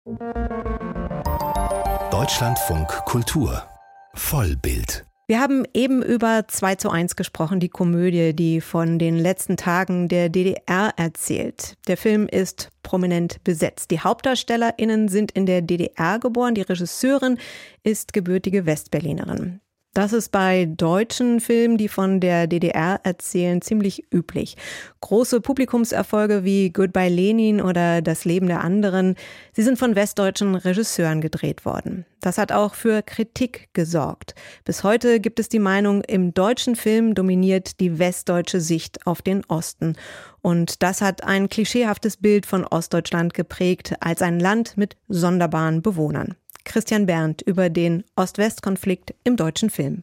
Deutschlandfunk Kultur Vollbild. Wir haben eben über 2:1 gesprochen, die Komödie, die von den letzten Tagen der DDR erzählt. Der Film ist prominent besetzt. Die HauptdarstellerInnen sind in der DDR geboren, die Regisseurin ist gebürtige Westberlinerin. Das ist bei deutschen Filmen, die von der DDR erzählen, ziemlich üblich. Große Publikumserfolge wie Goodbye Lenin oder Das Leben der anderen, sie sind von westdeutschen Regisseuren gedreht worden. Das hat auch für Kritik gesorgt. Bis heute gibt es die Meinung, im deutschen Film dominiert die westdeutsche Sicht auf den Osten. Und das hat ein klischeehaftes Bild von Ostdeutschland geprägt als ein Land mit sonderbaren Bewohnern. Christian Berndt über den Ost-West-Konflikt im deutschen Film.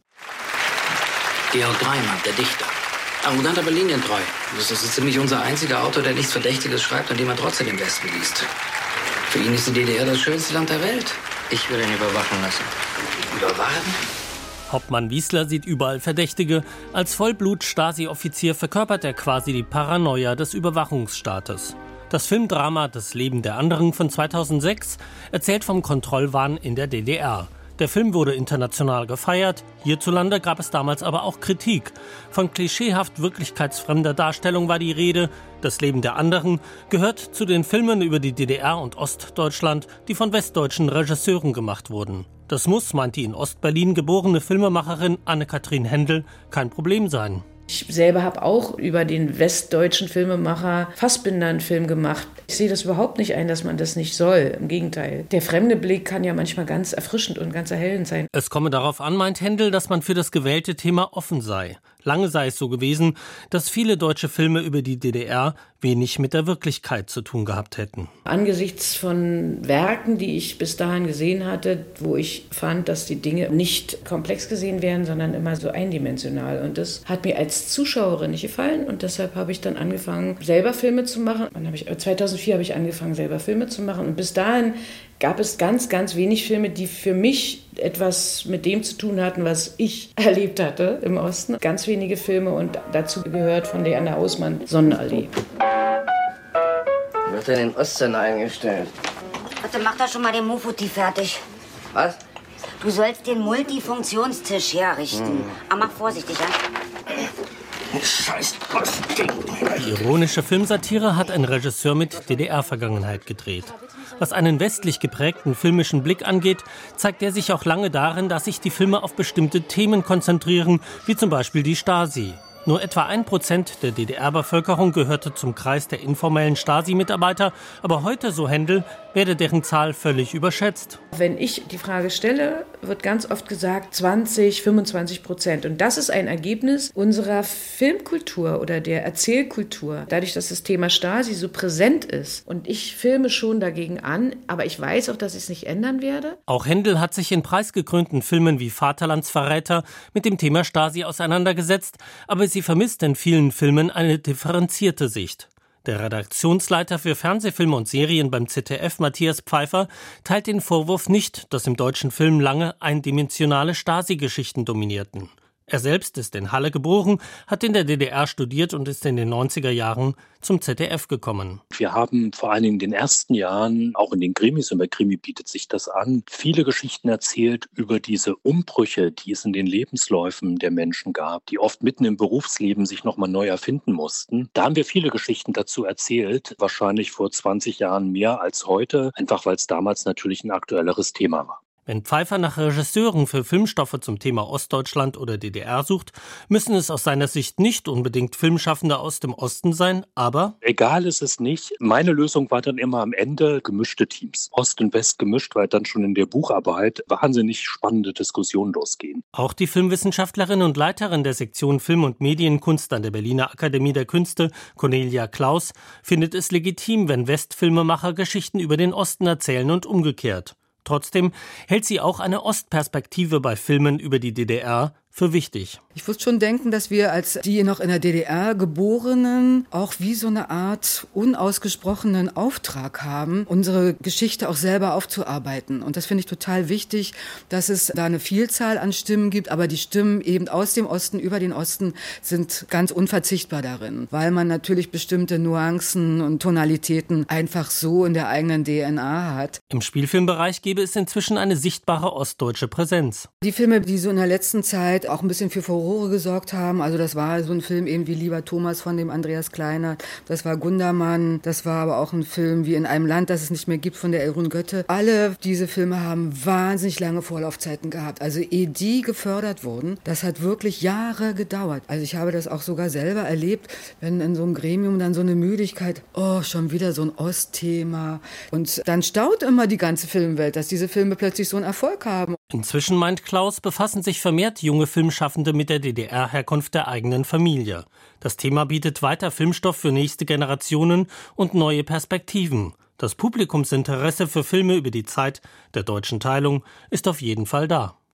Georg Dreimann, der Dichter. Arrogant, aber linientreu. Das ist so ziemlich unser einziger Autor, der nichts Verdächtiges schreibt und den man trotzdem im Westen liest. Für ihn ist die DDR das schönste Land der Welt. Ich will ihn überwachen lassen. Überwachen? Hauptmann Wiesler sieht überall Verdächtige. Als Vollblut-Stasi-Offizier verkörpert er quasi die Paranoia des Überwachungsstaates. Das Filmdrama Das Leben der anderen von 2006 erzählt vom Kontrollwahn in der DDR. Der Film wurde international gefeiert. Hierzulande gab es damals aber auch Kritik. Von klischeehaft wirklichkeitsfremder Darstellung war die Rede. Das Leben der anderen gehört zu den Filmen über die DDR und Ostdeutschland, die von westdeutschen Regisseuren gemacht wurden. Das muss, meint die in Ostberlin geborene Filmemacherin Anne-Kathrin Hendel, kein Problem sein. Ich selber habe auch über den westdeutschen Filmemacher Fassbinder einen Film gemacht. Ich sehe das überhaupt nicht ein, dass man das nicht soll. Im Gegenteil. Der fremde Blick kann ja manchmal ganz erfrischend und ganz erhellend sein. Es komme darauf an, meint Hendel, dass man für das gewählte Thema offen sei. Lange sei es so gewesen, dass viele deutsche Filme über die DDR wenig mit der Wirklichkeit zu tun gehabt hätten. Angesichts von Werken, die ich bis dahin gesehen hatte, wo ich fand, dass die Dinge nicht komplex gesehen werden, sondern immer so eindimensional. Und das hat mir als Zuschauerin nicht gefallen. Und deshalb habe ich dann angefangen, selber Filme zu machen. 2004 habe ich angefangen, selber Filme zu machen. Und bis dahin gab es ganz, ganz wenig Filme, die für mich etwas mit dem zu tun hatten, was ich erlebt hatte im Osten. Ganz wenige Filme und dazu gehört von Leander Hausmann Sonnenallee. Wird er in den Ostsender eingestellt? Bitte mach da schon mal den Mufuti fertig. Was? Du sollst den Multifunktionstisch herrichten. Aber mach vorsichtig, ja? Scheiß Ostding. Die ironische Filmsatire hat ein Regisseur mit DDR-Vergangenheit gedreht. Was einen westlich geprägten filmischen Blick angeht, zeigt er sich auch lange darin, dass sich die Filme auf bestimmte Themen konzentrieren, wie zum Beispiel die Stasi. Nur etwa 1% der DDR-Bevölkerung gehörte zum Kreis der informellen Stasi-Mitarbeiter, aber heute, so Hendel, werde deren Zahl völlig überschätzt. Wenn ich die Frage stelle, wird ganz oft gesagt 20-25%. Und das ist ein Ergebnis unserer Filmkultur oder der Erzählkultur. Dadurch, dass das Thema Stasi so präsent ist. Und ich filme schon dagegen an, aber ich weiß auch, dass ich es nicht ändern werde. Auch Hendel hat sich in preisgekrönten Filmen wie Vaterlandsverräter mit dem Thema Stasi auseinandergesetzt, aber sie vermisst in vielen Filmen eine differenzierte Sicht. Der Redaktionsleiter für Fernsehfilme und Serien beim ZDF, Matthias Pfeiffer, teilt den Vorwurf nicht, dass im deutschen Film lange eindimensionale Stasi-Geschichten dominierten. Er selbst ist in Halle geboren, hat in der DDR studiert und ist in den 90er Jahren zum ZDF gekommen. Wir haben vor allen Dingen in den ersten Jahren, auch in den Krimis, und bei Krimi bietet sich das an, viele Geschichten erzählt über diese Umbrüche, die es in den Lebensläufen der Menschen gab, die oft mitten im Berufsleben sich nochmal neu erfinden mussten. Da haben wir viele Geschichten dazu erzählt, wahrscheinlich vor 20 Jahren mehr als heute, einfach weil es damals natürlich ein aktuelleres Thema war. Wenn Pfeiffer nach Regisseuren für Filmstoffe zum Thema Ostdeutschland oder DDR sucht, müssen es aus seiner Sicht nicht unbedingt Filmschaffende aus dem Osten sein, aber... Egal ist es nicht. Meine Lösung war dann immer am Ende gemischte Teams. Ost und West gemischt, weil dann schon in der Bucharbeit wahnsinnig spannende Diskussionen losgehen. Auch die Filmwissenschaftlerin und Leiterin der Sektion Film- und Medienkunst an der Berliner Akademie der Künste, Cornelia Klaus, findet es legitim, wenn Westfilmemacher Geschichten über den Osten erzählen und umgekehrt. Trotzdem hält sie auch eine Ostperspektive bei Filmen über die DDR für wichtig. Ich würde schon denken, dass wir als die noch in der DDR Geborenen auch wie so eine Art unausgesprochenen Auftrag haben, unsere Geschichte auch selber aufzuarbeiten. Und das finde ich total wichtig, dass es da eine Vielzahl an Stimmen gibt, aber die Stimmen eben aus dem Osten, über den Osten sind ganz unverzichtbar darin, weil man natürlich bestimmte Nuancen und Tonalitäten einfach so in der eigenen DNA hat. Im Spielfilmbereich gäbe es inzwischen eine sichtbare ostdeutsche Präsenz. Die Filme, die so in der letzten Zeit auch ein bisschen für Furore gesorgt haben, also das war so ein Film eben wie Lieber Thomas von dem Andreas Kleiner, das war Gundermann, das war aber auch ein Film wie In einem Land, das es nicht mehr gibt von der Elrun Götte. Alle diese Filme haben wahnsinnig lange Vorlaufzeiten gehabt. Also ehe die gefördert wurden, das hat wirklich Jahre gedauert. Also ich habe das auch sogar selber erlebt, wenn in so einem Gremium dann so eine Müdigkeit, schon wieder so ein Ostthema. Und dann staut immer die ganze Filmwelt, dass diese Filme plötzlich so einen Erfolg haben. Inzwischen, meint Klaus, befassen sich vermehrt junge Filmschaffende mit der DDR-Herkunft der eigenen Familie. Das Thema bietet weiter Filmstoff für nächste Generationen und neue Perspektiven. Das Publikumsinteresse für Filme über die Zeit der deutschen Teilung ist auf jeden Fall da.